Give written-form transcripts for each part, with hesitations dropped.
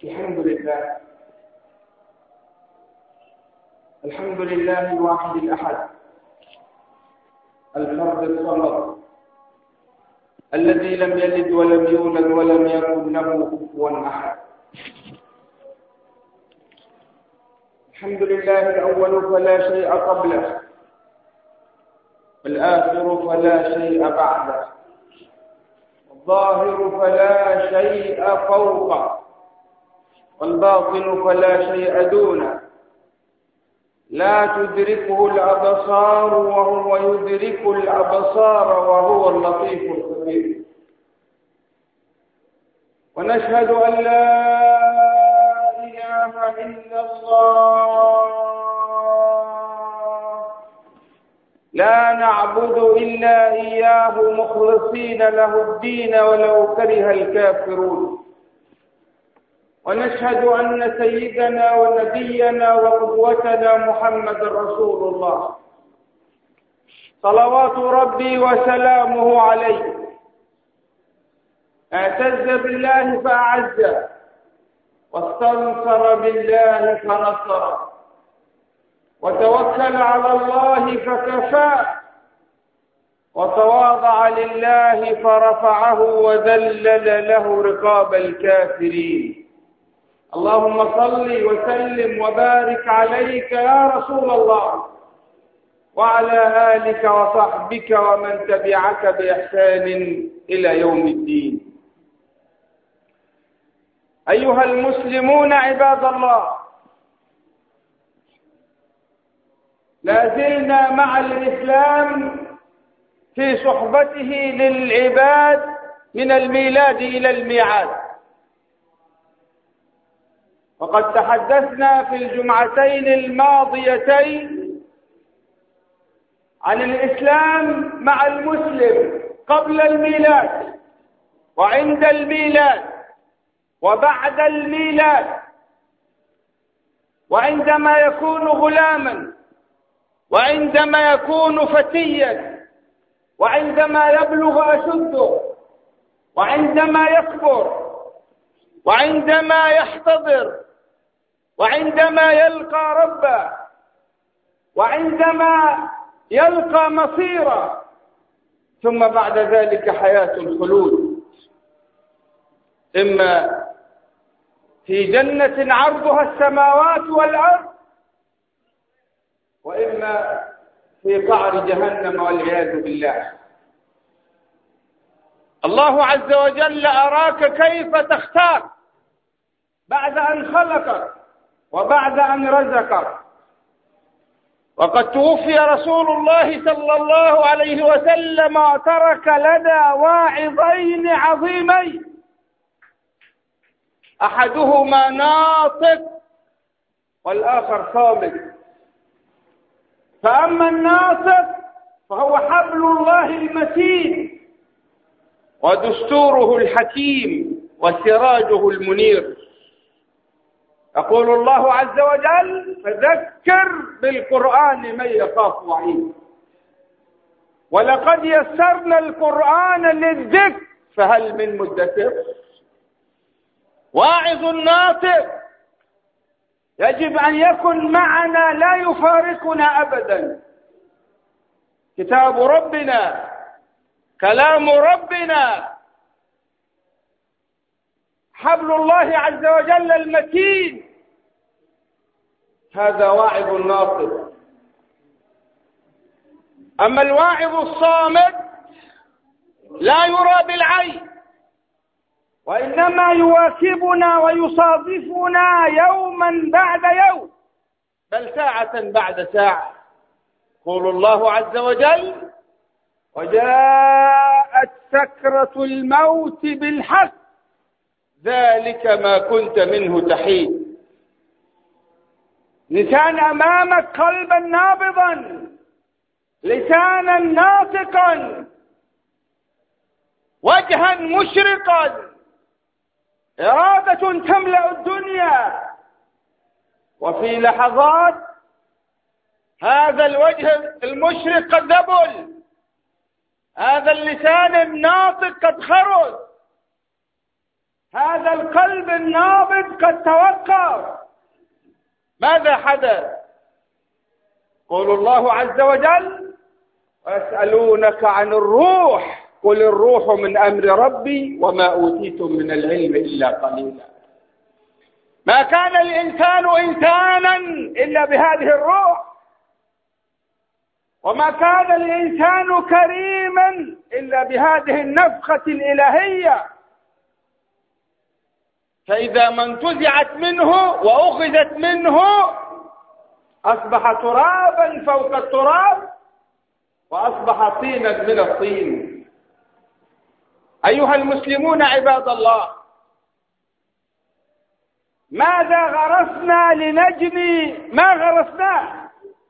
الحمد لله. الحمد لله الواحد الأحد الفرد الصمد الذي لم يلد ولم يولد ولم يكن له كفوا أحد. الحمد لله الأول فلا شيء قبله، والآخر فلا شيء بعده، الظاهر فلا شيء فوقه، والباطن فلا شيء دونه، لا تدركه الأبصار وهو يدرك الأبصار وهو اللطيف الخبير. ونشهد أن لا إله إلا الله، لا نعبد إلا إياه مخلصين له الدين ولو كره الكافرون. ونشهد أن سيدنا ونبينا وقدوتنا محمد رسول الله صلوات ربي وسلامه عليه، اعتز بالله فأعزه، واستنصر بالله فنصره، وتوكل على الله فكفاه، وتواضع لله فرفعه، وذلل له رقاب الكافرين. اللهم صل وسلم وبارك عليك يا رسول الله، وعلى آلك وصحبك ومن تبعك بإحسان إلى يوم الدين. أيها المسلمون عباد الله، لا زلنا مع الإسلام في صحبته للعباد من الميلاد إلى الميعاد. وقد تحدثنا في الجمعتين الماضيتين عن الإسلام مع المسلم قبل الميلاد وعند الميلاد وبعد الميلاد، وعندما يكون غلاما، وعندما يكون فتيا، وعندما يبلغ أشده، وعندما يكبر، وعندما يحتضر، وعندما يلقى ربه، وعندما يلقى مصيره، ثم بعد ذلك حياة الخلود، إما في جنة عرضها السماوات والأرض، وإما في قعر جهنم والعياذ بالله. الله عز وجل أراك كيف تختار بعد أن خلقك وبعد أن رزقك. وقد توفي رسول الله صلى الله عليه وسلم وترك لنا واعظين عظيمين، أحدهما ناطق والآخر صامت. فأما الناطق فهو حبل الله المتين ودستوره الحكيم وسراجه المنير. يقول الله عز وجل: فذكر بالقرآن من يخاف وعيد. ولقد يسرنا القرآن للذكر فهل من مدكر. واعظ ناطق يجب أن يكن معنا، لا يفارقنا أبدا. كتاب ربنا، كلام ربنا، حبل الله عز وجل المتين، هذا واعظ ناطق. أما الواعظ الصامت لا يرى بالعين، وإنما يواكبنا ويصادفنا يوما بعد يوم، بل ساعة بعد ساعة. يقول الله عز وجل: وجاءت سكرة الموت بالحق ذلك ما كنت منه تحيد. لسان أمامك، قلبا نابضا، لسانا ناطقا، وجها مشرقا، إرادة تملأ الدنيا. وفي لحظات هذا الوجه المشرق قد ذبل، هذا اللسان الناطق قد خرج، هذا القلب النابض قد توقف. ماذا حدث؟ قول الله عز وجل: ويسألونك عن الروح قل الروح من أمر ربي وما أوتيتم من العلم إلا قليلا. ما كان الإنسان إنسانا إلا بهذه الروح، وما كان الإنسان كريما إلا بهذه النفخة الإلهية. فإذا ما انتزعت منه وأخذت منه أصبح ترابا فوق التراب، وأصبح طينا من الطين. أيها المسلمون عباد الله، ماذا غرسنا لنجني ما غرسناه؟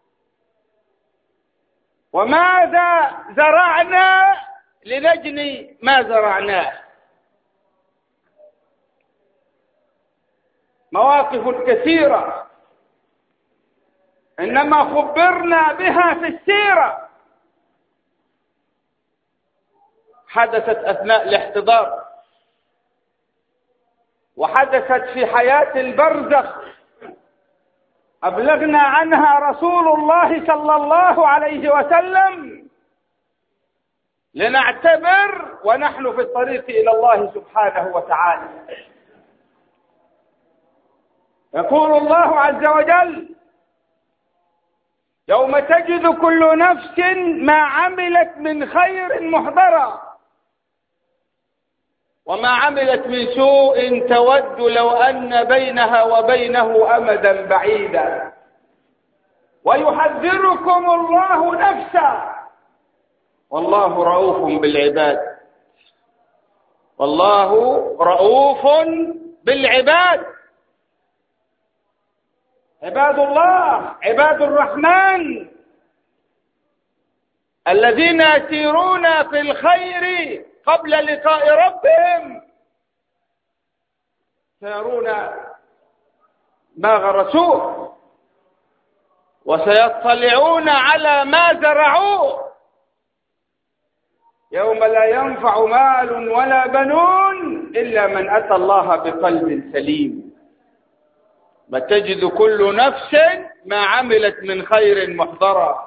وماذا زرعنا لنجني ما زرعناه؟ مواقف كثيرة إنما خبرنا بها في السيرة حدثت أثناء الاحتضار، وحدثت في حياة البرزخ أبلغنا عنها رسول الله صلى الله عليه وسلم، لنعتبر ونحن في الطريق إلى الله سبحانه وتعالى. يقول الله عز وجل: يوم تجد كل نفس ما عملت من خير محضرا وما عملت من سوء تود لو أن بينها وبينه أمدا بعيدا ويحذركم الله نفسه والله رؤوف بالعباد. والله رؤوف بالعباد. عباد الله، عباد الرحمن الذين يسيرون في الخير قبل لقاء ربهم سيرون ما غرسوه وسيطلعون على ما زرعوه. يوم لا ينفع مال ولا بنون إلا من أتى الله بقلب سليم. وتجد كل نفس ما عملت من خير محضرا.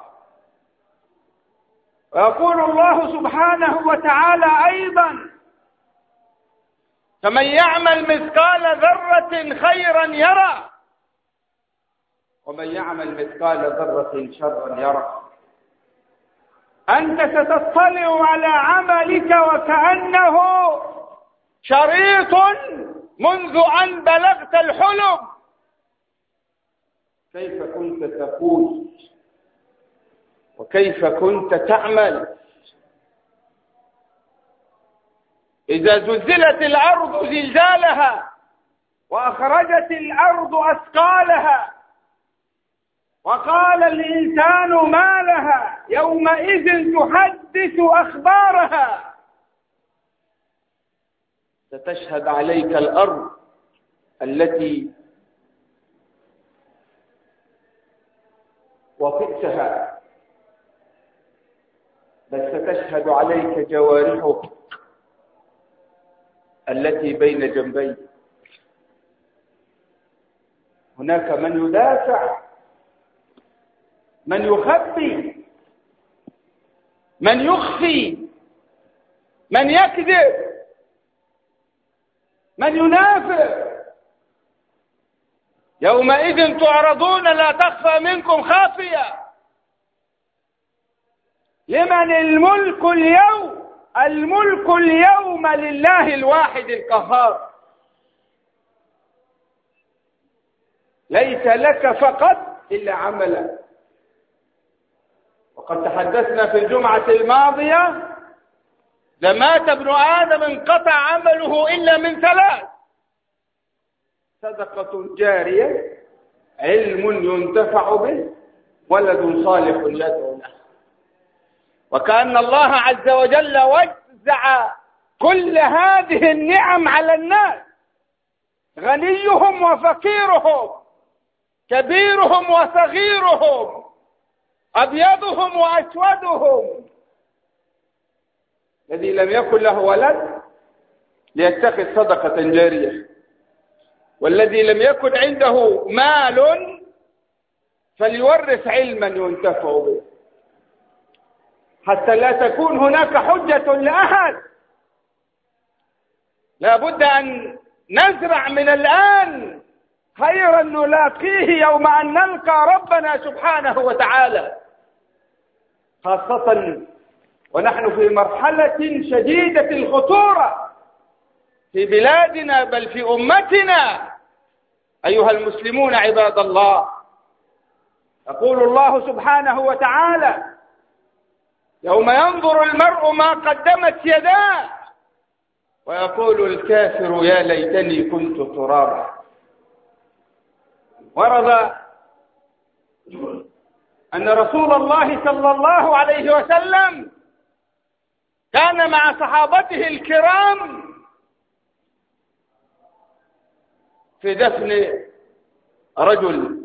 ويقول الله سبحانه وتعالى أيضا: فمن يعمل مثقال ذرة خيرا يرى ومن يعمل مثقال ذرة شرا يرى. أنت ستطلع على عملك وكأنه شريط منذ أن بلغت الحلم. كيف كنت تقول وكيف كنت تعمل؟ إذا زلزلت الأرض زلزالها وأخرجت الأرض أثقالها وقال الإنسان ما لها يومئذ تحدث أخبارها. ستشهد عليك الأرض التي وطئتها، بل ستشهد عليك جوارحك التي بين جنبيك. هناك من يدافع، من يخبي، من يخفي، من يكذب، من ينافق. يومئذ تعرضون لا تخفى منكم خافية. لمن الملك اليوم؟ الملك اليوم لله الواحد القهار. ليس لك فقط إلا عملا. وقد تحدثنا في الجمعة الماضية: إذا مات ابن آدم انقطع عمله إلا من ثلاث: صدقة جارية، علم ينتفع به، ولد صالح يدعو له. وكأن الله عز وجل وزع كل هذه النعم على الناس، غنيهم وفقيرهم، كبيرهم وصغيرهم، أبيضهم وأسودهم. الذي لم يكن له ولد ليتخذ صدقة جارية، والذي لم يكن عنده مال فليورث علما ينتفع به، حتى لا تكون هناك حجة لأحد. لا بد أن نزرع من الآن خيرا نلاقيه يوم أن نلقى ربنا سبحانه وتعالى، خاصة ونحن في مرحلة شديدة الخطورة في بلادنا بل في أمتنا. أيها المسلمون عباد الله، يقول الله سبحانه وتعالى: يوم ينظر المرء ما قدمت يداه ويقول الكافر يا ليتني كنت ترابا. ورد أن رسول الله صلى الله عليه وسلم كان مع صحابته الكرام في دفن رجل،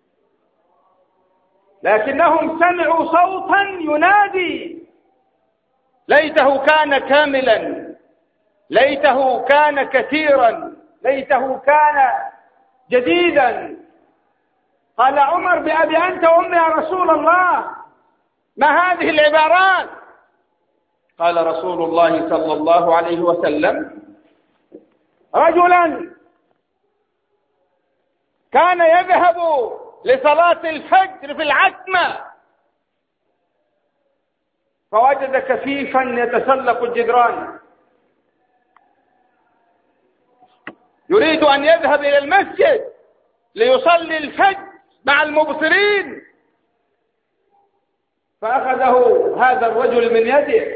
لكنهم سمعوا صوتا ينادي: ليته كان كاملا، ليته كان كثيرا، ليته كان جديدا. قال عمر: بأبي أنت وأمي يا رسول الله، ما هذه العبارات؟ قال رسول الله صلى الله عليه وسلم: رجلا كان يذهب لصلاة الفجر في العتمة فوجد كفيفا يتسلق الجدران، يريد أن يذهب إلى المسجد ليصلي الفجر مع المبصرين، فأخذه هذا الرجل من يده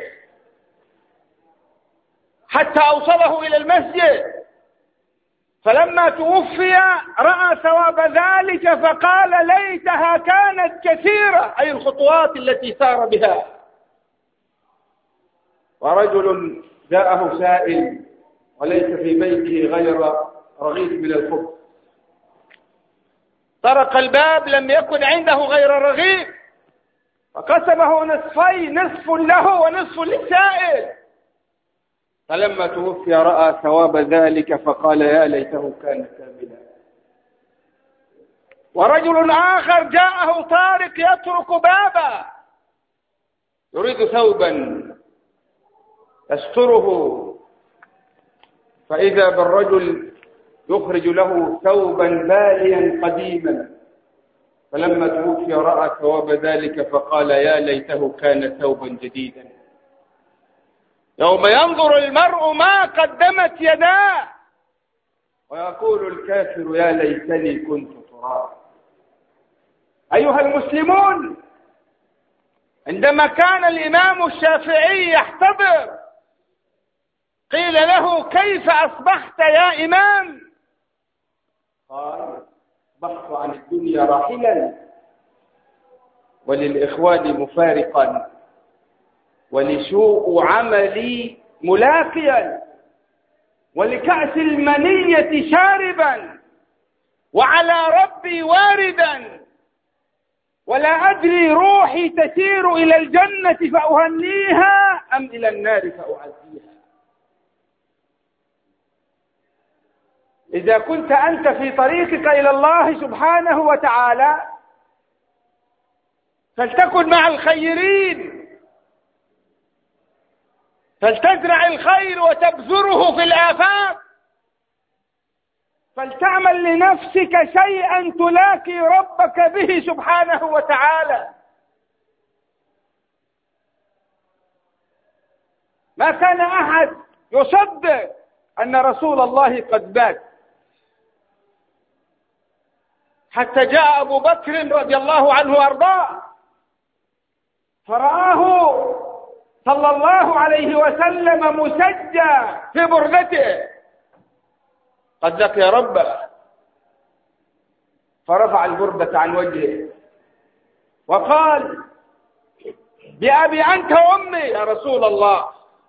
حتى أوصله إلى المسجد، فلما توفي رأى ثواب ذلك فقال: ليتها كانت كثيرة، أي الخطوات التي سار بها. ورجل جاءه سائل وليس في بيته غير رغيف من الخبز، طرق الباب لم يكن عنده غير رغيف، فقسمه نصفين، نصف له ونصف للسائل، فلما توفي رأى ثواب ذلك فقال: يا ليته كان كاملا. ورجل آخر جاءه طارق يطرق بابا يريد ثوبا يستره، فإذا بالرجل يخرج له ثوبا باليا قديما، فلما توفي رأى ثواب ذلك فقال: يا ليته كان ثوبا جديدا. يوم ينظر المرء ما قدمت يداه ويقول الكافر يا ليتني كنت ترابا. أيها المسلمون، عندما كان الإمام الشافعي يحتضر قيل له: كيف أصبحت يا إمام؟ قال: أصبحت عن الدنيا راحلا، وللإخوان مفارقا، ولسوء عملي ملاقيا، ولكأس المنية شاربا، وعلى ربي واردا، ولا أدري روحي تسير إلى الجنة فأهنيها أم إلى النار فأعزيها. إذا كنت أنت في طريقك إلى الله سبحانه وتعالى فلتكن مع الخيرين، فلتزرع الخير وتبذره في الآفاق، فلتعمل لنفسك شيئا تلاقي ربك به سبحانه وتعالى. ما كان أحد يصدق أن رسول الله قد مات حتى جاء أبو بكر رضي الله عنه وأرضاه فرآه صلى الله عليه وسلم مسجى في بردته قد لقي ربه، فرفع البردة عن وجهه وقال: بأبي أنت وأمي يا رسول الله،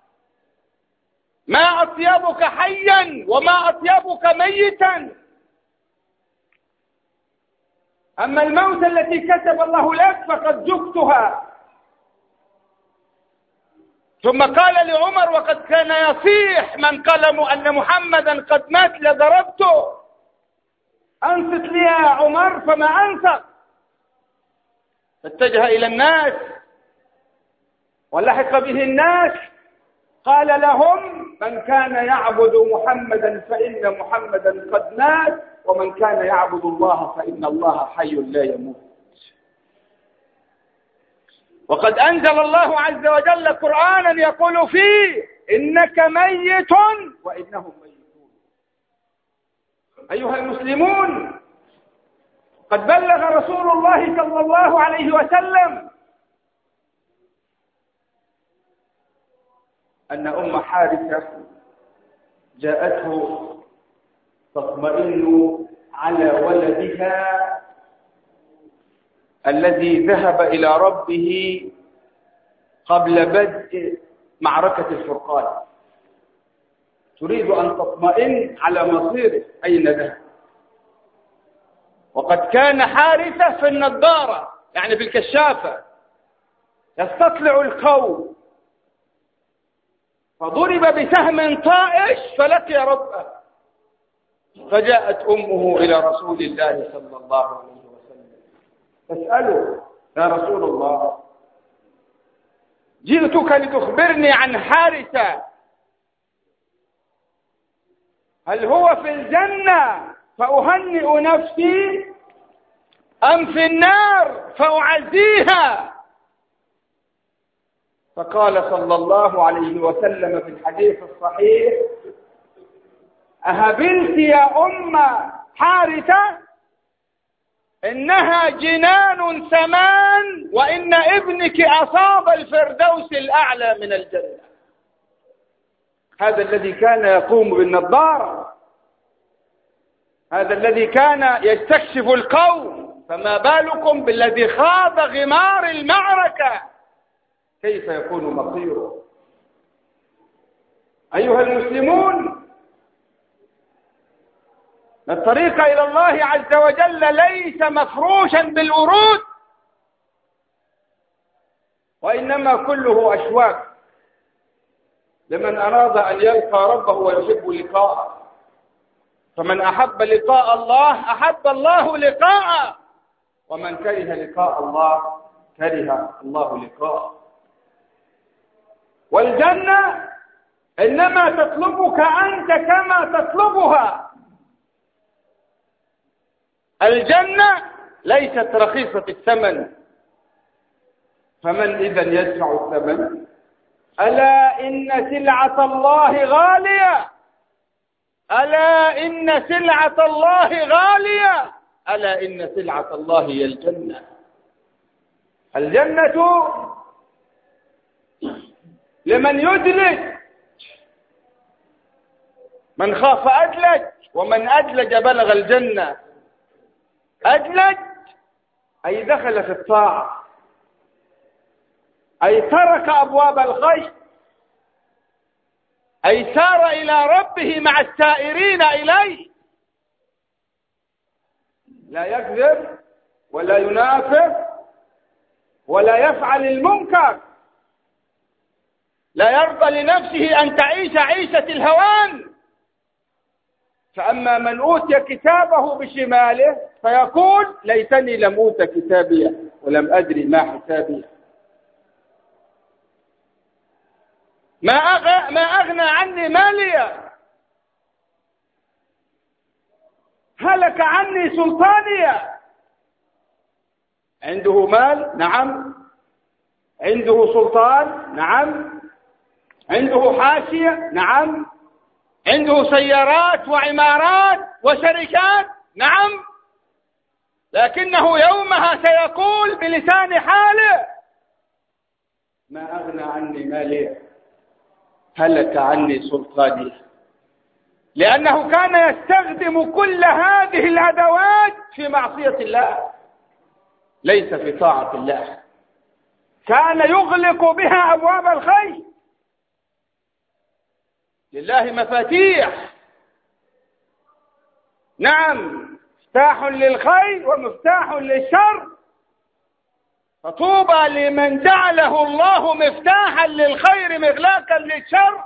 ما أطيبك حيا وما أطيبك ميتا، أما الموت التي كتب الله لك فقد ذقتها. ثم قال لعمر وقد كان يصيح من قلموا أن محمدا قد مات لضربته: أنصت لي يا عمر. فما أنصت، فاتجه إلى الناس ولحق به الناس، قال لهم: من كان يعبد محمدا فإن محمدا قد مات، ومن كان يعبد الله فإن الله حي لا يموت. وقد أنزل الله عز وجل قرآنا يقول فيه: إنك ميت وإنهم ميتون. أيها المسلمون، قد بلغ رسول الله صلى الله عليه وسلم أن أم حارثة جاءته تطمئن على ولدها الذي ذهب إلى ربه قبل بدء معركة الفرقان، تريد أن تطمئن على مصيره أين ذهب. وقد كان حارثة في النظارة، يعني في الكشافة، يستطلع القوم، فضرب بسهم طائش فلقي ربه، فجاءت أمه إلى رسول الله صلى الله عليه وسلم تسأله: يا رسول الله، جئتك لتخبرني عن حارثة، هل هو في الجنة فأهنئ نفسي أم في النار فأعزيها؟ فقال صلى الله عليه وسلم في الحديث الصحيح: أهبلت يا أم حارثة؟ إنها جنان ثمان، وإن ابنك أصاب الفردوس الأعلى من الجنة. هذا الذي كان يقوم بالنظارة، هذا الذي كان يستكشف القوم، فما بالكم بالذي خاض غمار المعركة؟ كيف يكون مصيره؟ أيها المسلمون، الطريق إلى الله عز وجل ليس مفروشا بالورود، وإنما كله أشواك لمن أراد أن يلقى ربه ويحب لقاءه. فمن أحب لقاء الله أحب الله لقاءه، ومن كره لقاء الله كره الله لقاءه. والجنة إنما تطلبك أنت كما تطلبها. الجنة ليست رخيصة الثمن، فمن إذن يدفع الثمن؟ ألا إن سلعة الله غالية، ألا إن سلعة الله غالية، ألا إن سلعة الله هي الجنة. الجنة لمن يدلج، من خاف أدلج، ومن أدلج بلغ الجنة. أدلج أي دخل في الطاعة، أي ترك أبواب الخير، أي سار إلى ربه مع السائرين إليه، لا يكذب ولا ينافق ولا يفعل المنكر، لا يرضى لنفسه أن تعيش عيشة الهوان. فأما من أوتي كتابه بشماله فيقول: ليتني لم أوت كتابيه ولم أدري ما حسابيه. ما أغنى عني مالية، هلك عني سلطانية. عنده مال، نعم. عنده سلطان، نعم. عنده حاشية، نعم. عنده سيارات وعمارات وشركات، نعم. لكنه يومها سيقول بلسان حاله: ما أغنى عني مالي، هلك عني سلطاني. لأنه كان يستخدم كل هذه الأدوات في معصية الله، ليس في طاعة الله. كان يغلق بها أبواب الخير. لله مفاتيح، نعم، مفتاح للخير ومفتاح للشر، فطوبى لمن جعله الله مفتاحا للخير مغلاقا للشر،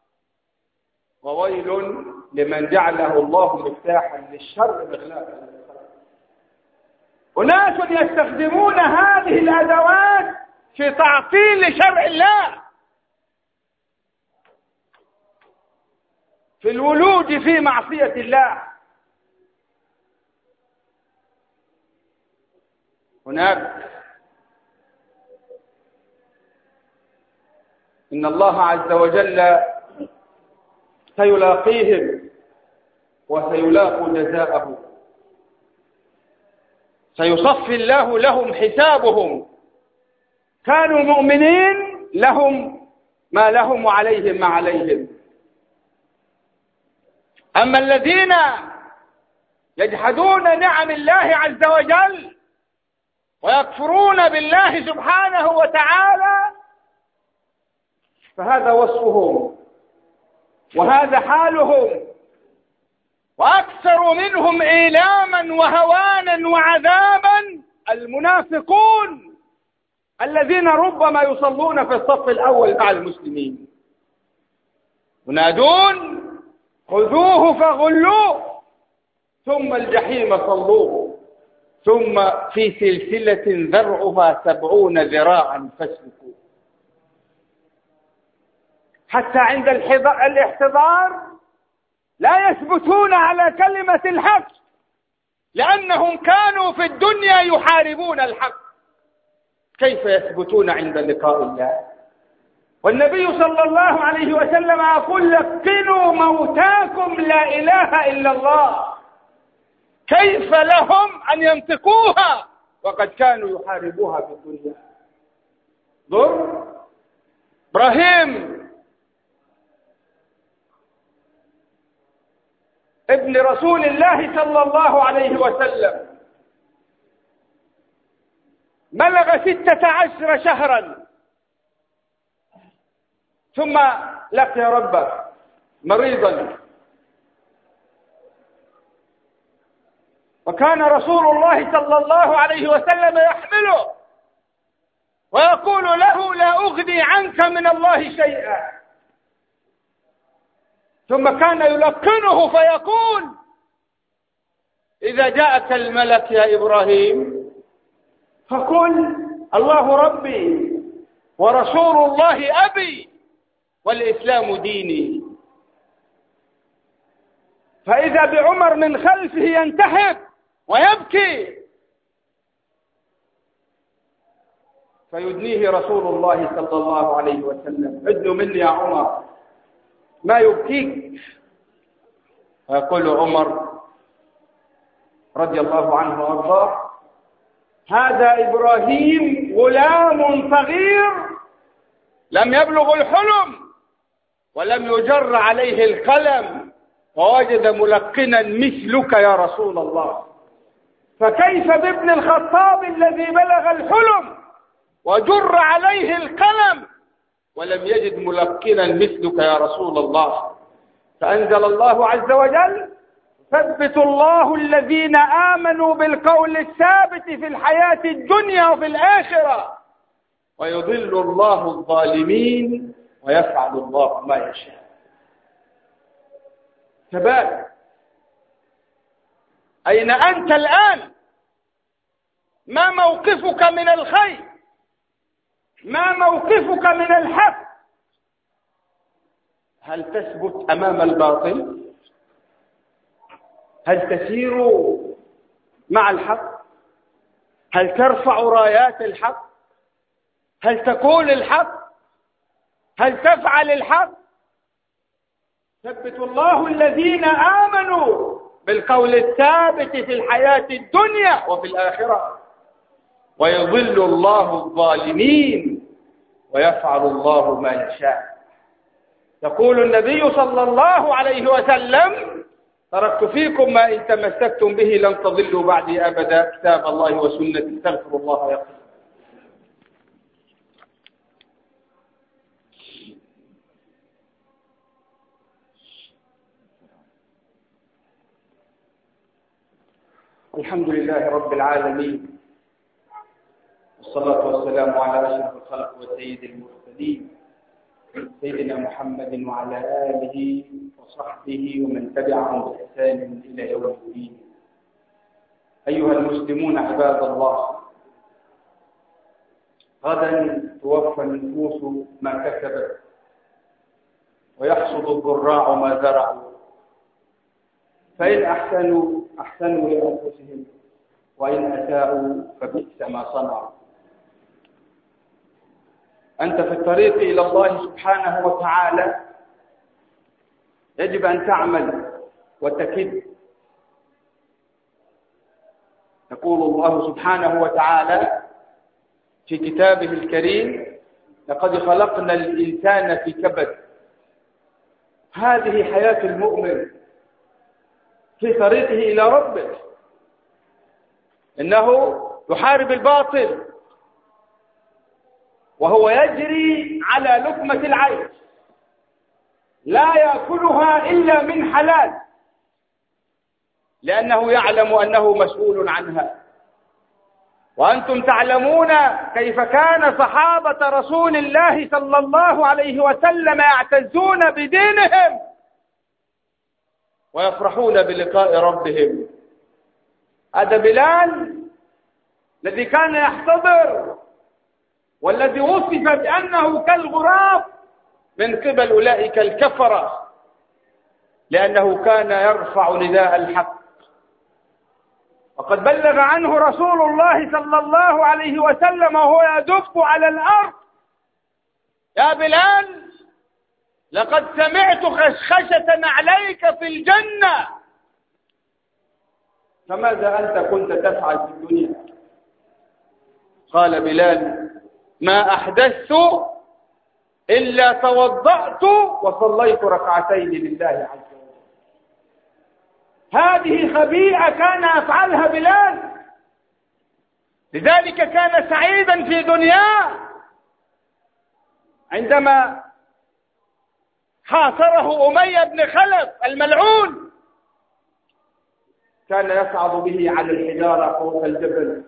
وويل لمن جعله الله مفتاحا للشر مغلاقا للخير. أناس يستخدمون هذه الأدوات في تعطيل شرع الله، في الولوج في معصية الله. هناك إن الله عز وجل سيلاقيهم وسيلاقوا جزاءه، سيصفي الله لهم حسابهم، كانوا مؤمنين لهم ما لهم وعليهم ما عليهم. أما الذين يجحدون نعم الله عز وجل ويكفرون بالله سبحانه وتعالى فهذا وصفهم وهذا حالهم، وأكثر منهم إيلاما وهوانا وعذابا المنافقون الذين ربما يصلون في الصف الأول مع المسلمين، ينادون خذوه فغلوه ثم الجحيم صلوه ثم في سلسلة ذرعها 70 ذراعا فاسلكوه. حتى عند الاحتضار لا يثبتون على كلمة الحق، لأنهم كانوا في الدنيا يحاربون الحق، كيف يثبتون عند لقاء الله؟ والنبي صلى الله عليه وسلم يقول لقنوا موتاكم لا إله إلا الله، كيف لهم أن ينطقوها وقد كانوا يحاربوها في الدنيا؟ ضر إبراهيم ابن رسول الله صلى الله عليه وسلم بلغ 16 شهرا ثم لقي ربه مريضا، وكان رسول الله صلى الله عليه وسلم يحمله ويقول له لا أغني عنك من الله شيئا، ثم كان يلقنه فيقول إذا جاءك الملك يا إبراهيم فقل الله ربي ورسول الله أبي والإسلام ديني. فإذا بعمر من خلفه ينتحب ويبكي فيدنيه رسول الله صلى الله عليه وسلم ادنوا مني يا عمر ما يبكيك؟ فيقول عمر رضي الله عنه وارضاه هذا إبراهيم غلام صغير لم يبلغ الحلم ولم يجر عليه القلم ووجد ملقنا مثلك يا رسول الله، فكيف بابن الخطاب الذي بلغ الحلم وجر عليه القلم ولم يجد ملقنا مثلك يا رسول الله؟ فأنزل الله عز وجل ثبت الله الذين آمنوا بالقول الثابت في الحياة الدنيا وفي الآخرة ويضل الله الظالمين ويفعل الله ما يشاء. شباب أين أنت الآن؟ ما موقفك من الخير؟ ما موقفك من الحق؟ هل تثبت أمام الباطل؟ هل تسير مع الحق؟ هل ترفع رايات الحق؟ هل تقول الحق؟ هل تفعل الحق؟ ثبت الله الذين آمنوا بالقول الثابت في الحياة الدنيا وفي الآخرة ويضل الله الظالمين ويفعل الله ما يشاء. يقول النبي صلى الله عليه وسلم تركت فيكم ما إن تمسكتم به لن تضلوا بعدي أبدا كتاب الله وسنتي استغفر الله يغفر. الحمد لله رب العالمين والصلاة والسلام على أشرف الخلق وسيد المرسلين سيدنا محمد وعلى آله وصحبه ومن تبعهم بإحسان إلى يوم الدين. أيها المسلمون عباد الله، غدا توفى النفوس ما كسبت ويحصد الضراع ما زرعوا، فإن أحسنوا لأنفسهم وإن أساءوا فبئس ما صنعوا. أنت في الطريق إلى الله سبحانه وتعالى يجب أن تعمل وتكد. يقول الله سبحانه وتعالى في كتابه الكريم: لقد خلقنا الإنسان في كبد. هذه حياة المؤمن في طريقه إلى ربه، إنه يحارب الباطل وهو يجري على لقمة العيش، لا يأكلها إلا من حلال، لأنه يعلم أنه مسؤول عنها. وأنتم تعلمون كيف كان صحابة رسول الله صلى الله عليه وسلم يعتزون بدينهم ويفرحون بلقاء ربهم. هذا بلال الذي كان يحتضر والذي وصف بأنه كالغراب من قبل أولئك الكفرة، لأنه كان يرفع نداء الحق. وقد بلغ عنه رسول الله صلى الله عليه وسلم وهو يدب على الأرض: يا بلال، لقد سمعت خشخشة عليك في الجنة. فماذا أنت كنت تفعل في الدنيا؟ قال بلال: ما أحدثت إلا توضأت وصليت ركعتين لله عز وجل. هذه خبيئة كان يفعلها بلال، لذلك كان سعيدا في دنياه. عندما حاصره أمية بن خلف الملعون كان يصعد به على الحجارة فوق الجبل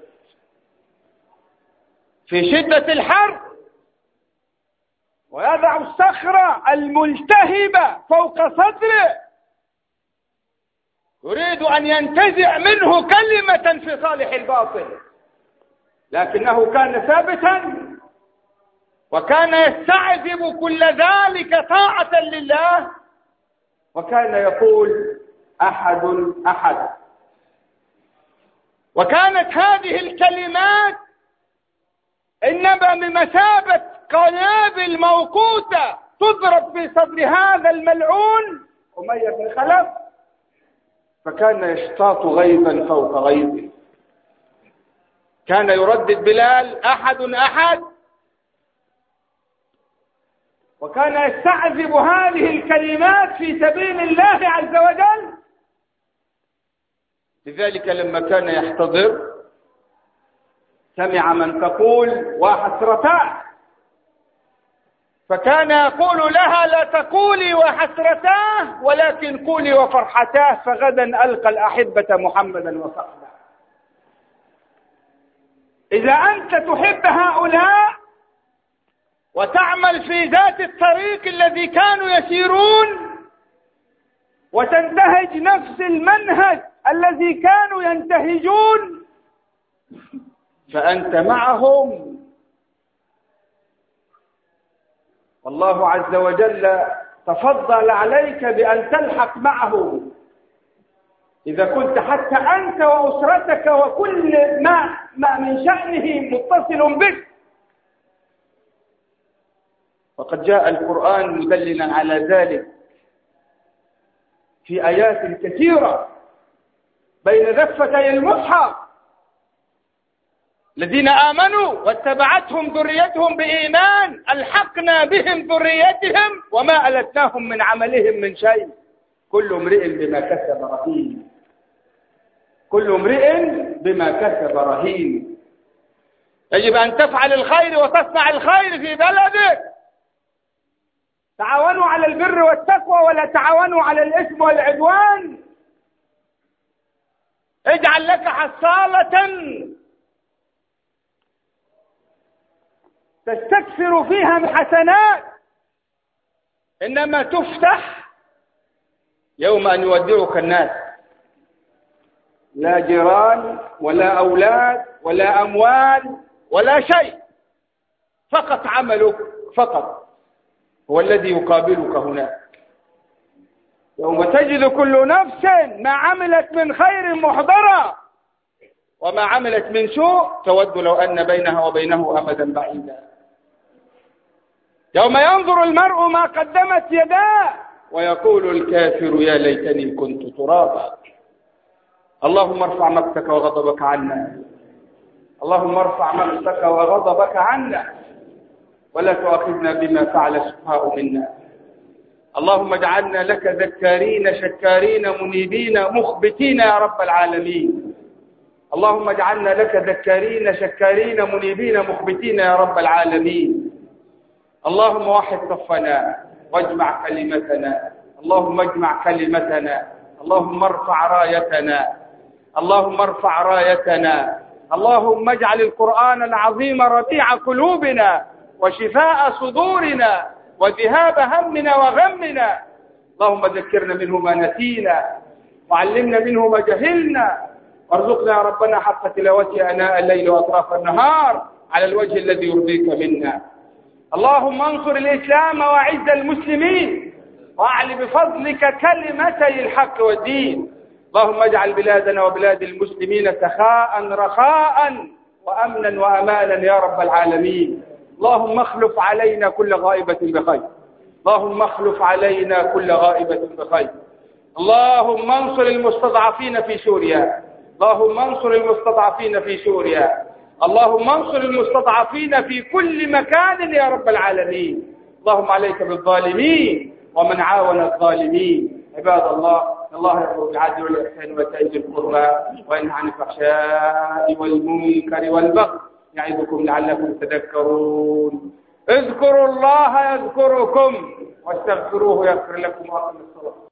في شدة الحر، ويضع الصخرة الملتهبة فوق صدره يريد أن ينتزع منه كلمة في صالح الباطل، لكنه كان ثابتا وكان يستعذب كل ذلك طاعة لله، وكان يقول: أحد أحد. وكانت هذه الكلمات إنما بمثابة قنابل موقوتة تضرب في صدر هذا الملعون أمية بن خلف، فكان يشتاط غيظا فوق غيظه. كان يردد بلال: أحد أحد، وكان يستعذب هذه الكلمات في سبيل الله عز وجل. لذلك لما كان يحتضر سمع من تقول: وحسرتاه، فكان يقول لها: لا تقولي وحسرتاه ولكن قولي وفرحتاه، فغدا ألقى الأحبة محمدا وصحبه. إذا أنت تحب هؤلاء وتعمل في ذات الطريق الذي كانوا يسيرون وتنتهج نفس المنهج الذي كانوا ينتهجون، فأنت معهم. والله عز وجل تفضل عليك بأن تلحق معهم إذا كنت حتى أنت وأسرتك وكل ما من شأنه متصل بك. وقد جاء القرآن مدللا على ذلك في آيات كثيرة بين دفتي المصحف: الذين آمنوا واتبعتهم ذريتهم بإيمان ألحقنا بهم ذريتهم وما ألتناهم من عملهم من شيء كل امرئ بما كسب رهين. كل امرئ بما كسب رهين. يجب أن تفعل الخير وتصنع الخير في بلدك. تعاونوا على البر والتقوى ولا تعاونوا على الإثم والعدوان. اجعل لك حصالة تستكثر فيها من حسنات، إنما تفتح يوم أن يودعك الناس، لا جيران ولا أولاد ولا أموال ولا شيء، فقط عملك فقط هو الذي يقابلك هناك. يوم تجد كل نفس ما عملت من خير محضرا وما عملت من سوء تود لو أن بينها وبينه أمدا بعيدا. يوم ينظر المرء ما قدمت يداه ويقول الكافر يا ليتني كنت ترابا. اللهم ارفع مقتك وغضبك عنا، اللهم ارفع مقتك وغضبك عنا، ولا تؤاخذنا بما فعل السفهاء منا. اللهم اجعلنا لك ذكارين شكارين منيبين مخبتين يا رب العالمين. اللهم اجعلنا لك ذكارين شكارين منيبين مخبتين يا رب العالمين. اللهم وحد صفنا واجمع كلمتنا، اللهم اجمع كلمتنا، اللهم ارفع رايتنا، اللهم ارفع رايتنا، اللهم اجعل القرآن العظيم ربيع قلوبنا وشفاء صدورنا وذهاب همنا وغمنا. اللهم ذكرنا منه ما نسينا وعلمنا منه ما جهلنا، وارزقنا يا ربنا حق تلاوته آناء الليل وأطراف النهار على الوجه الذي يرضيك منا. اللهم انصر الإسلام وأعز المسلمين وأعل بفضلك كلمتي الحق والدين. اللهم اجعل بلادنا وبلاد المسلمين سخاء رخاء وأمنا وأمانا يا رب العالمين. اللهم اخلف علينا كل غائبة بخير، اللهم اخلف علينا كل غائبة بخير. اللهم انصر المستضعفين في سوريا، اللهم انصر المستضعفين في سوريا، اللهم انصر المستضعفين في كل مكان يا رب العالمين. اللهم عليك بالظالمين ومن عاون الظالمين. عباد الله يأمر بالعدل والإحسان وإيتاء ذي القربى وينهى عن الفحشاء والمنكر والبغي يعظكم لعلكم تذكرون. اذكروا الله يذكركم واستغفروه يغفر لكم وأقيموا الصلاة.